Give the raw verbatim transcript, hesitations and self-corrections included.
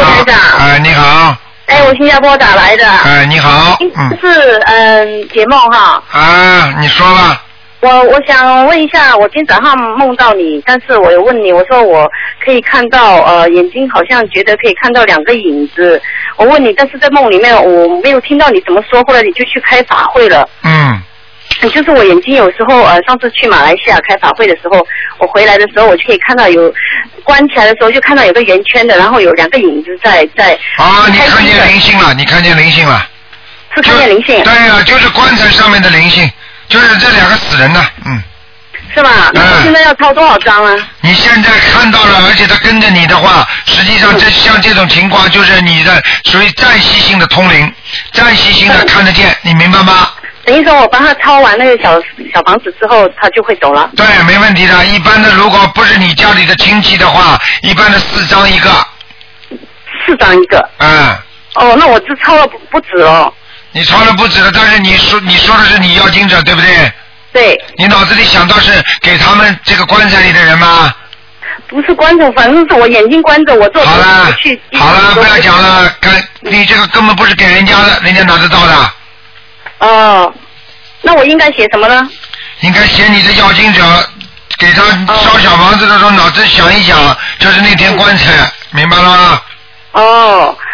台长。 哎，你好。 哎，我新加坡打来的。 哎，你好。嗯。 是嗯解梦哈。 啊，你说吧。 我我想问一下，我今天早上梦到你，但是我有问你，我说我可以看到呃眼睛好像觉得可以看到两个影子，我问你，但是在梦里面我没有听到你怎么说，后来你就去开法会了。 嗯。 就是我眼睛有时候呃上次去马来西亚开法会的时候，我回来的时候我就可以看到有关起来的时候就看到有个圆圈的，然后有两个影子在在。 啊，你看见灵性了，你看见灵性了。 是看见灵性。 对了，就是棺材上面的灵性。就是这两个死人的，嗯， 是吧？那我现在要抄多少张啊？ 你现在看到了，而且他跟着你的话，实际上这像这种情况，就是你的属于暂时性的通灵，暂时性的看得见，你明白吗？ 等于说我帮他抄完那个小小房子之后，他就会走了。 对，没问题的。一般的，如果不是你家里的亲戚的话，一般的四张一个。 四张一个。 嗯。 哦，那我只抄了不不止哦。 你抄了不止了，但是你说你说的是你要经者，对不对？ 对。 你脑子里想到是给他们这个棺材里的人吗？ 不是关着，反正是我眼睛关着，我做好了， 去。 好了，不要讲了，干你这个根本不是给人家的，人家拿得到的。 哦，那我应该写什么呢？ 应该写你的要经者，给他烧小房子的时候，脑子想一想，就是那天棺材，明白了吗？ 哦。